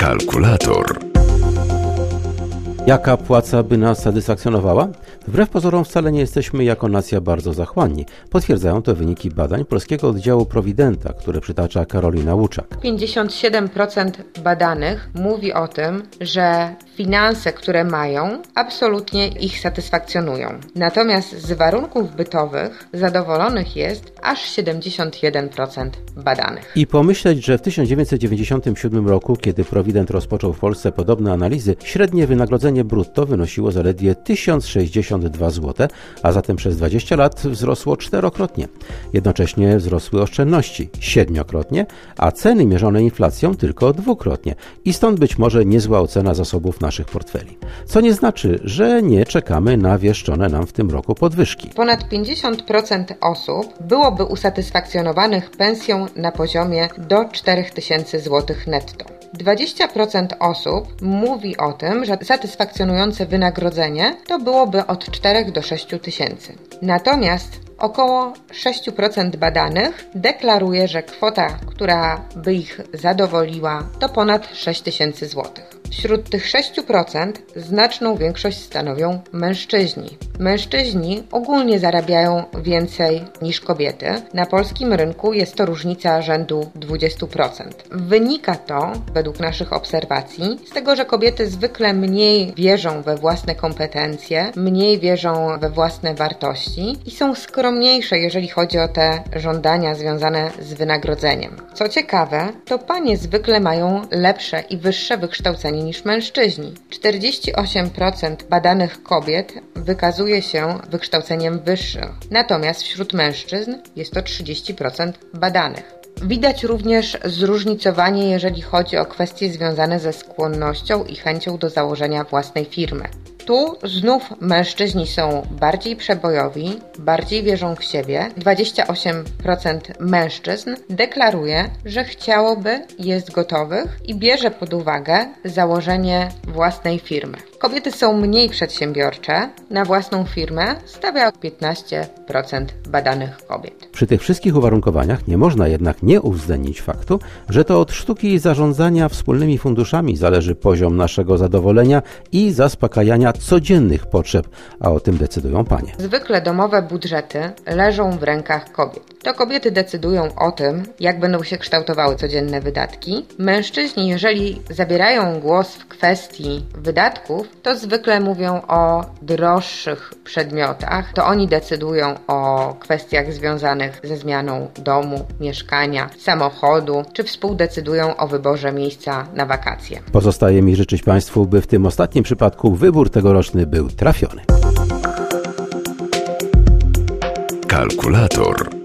Kalkulator. Jaka płaca by nas satysfakcjonowała? Wbrew pozorom wcale nie jesteśmy jako nacja bardzo zachłanni. Potwierdzają to wyniki badań polskiego oddziału Providenta, które przytacza Karolina Łuczak. 57% badanych mówi o tym, że finanse, które mają, absolutnie ich satysfakcjonują. Natomiast z warunków bytowych zadowolonych jest aż 71% badanych. I pomyśleć, że w 1997 roku, kiedy Provident rozpoczął w Polsce podobne analizy, średnie wynagrodzenie brutto wynosiło zaledwie 1062 zł, a zatem przez 20 lat wzrosło 4-krotnie. Jednocześnie wzrosły oszczędności 7-krotnie, a ceny mierzone inflacją tylko 2-krotnie. I stąd być może niezła ocena zasobów naszych portfeli. Co nie znaczy, że nie czekamy na wieszczone nam w tym roku podwyżki. Ponad 50% osób byłoby usatysfakcjonowanych pensją na poziomie do 4000 zł netto. 20% osób mówi o tym, że satysfakcjonujące wynagrodzenie to byłoby od 4 do 6 tysięcy. Natomiast około 6% badanych deklaruje, że kwota, która by ich zadowoliła, to ponad 6 tysięcy złotych. Wśród tych 6% znaczną większość stanowią mężczyźni. Mężczyźni ogólnie zarabiają więcej niż kobiety. Na polskim rynku jest to różnica rzędu 20%. Wynika to, według naszych obserwacji, z tego, że kobiety zwykle mniej wierzą we własne kompetencje, mniej wierzą we własne wartości i są skromniejsze, jeżeli chodzi o te żądania związane z wynagrodzeniem. Co ciekawe, to panie zwykle mają lepsze i wyższe wykształcenie niż mężczyźni. 48% badanych kobiet wykazuje się wykształceniem wyższym, natomiast wśród mężczyzn jest to 30% badanych. Widać również zróżnicowanie, jeżeli chodzi o kwestie związane ze skłonnością i chęcią do założenia własnej firmy. Tu znów mężczyźni są bardziej przebojowi, bardziej wierzą w siebie. 28% mężczyzn deklaruje, że chciałoby, jest gotowych i bierze pod uwagę założenie własnej firmy. Kobiety są mniej przedsiębiorcze. Na własną firmę stawia 15% badanych kobiet. Przy tych wszystkich uwarunkowaniach nie można jednak nie uwzględnić faktu, że to od sztuki zarządzania wspólnymi funduszami zależy poziom naszego zadowolenia i zaspokajania codziennych potrzeb, a o tym decydują panie. Zwykle domowe budżety leżą w rękach kobiet. To kobiety decydują o tym, jak będą się kształtowały codzienne wydatki. Mężczyźni, jeżeli zabierają głos w kwestii wydatków, to zwykle mówią o droższych przedmiotach. To oni decydują o kwestiach związanych ze zmianą domu, mieszkania, samochodu, czy współdecydują o wyborze miejsca na wakacje. Pozostaje mi życzyć Państwu, by w tym ostatnim przypadku wybór tegoroczny był trafiony. Kalkulator.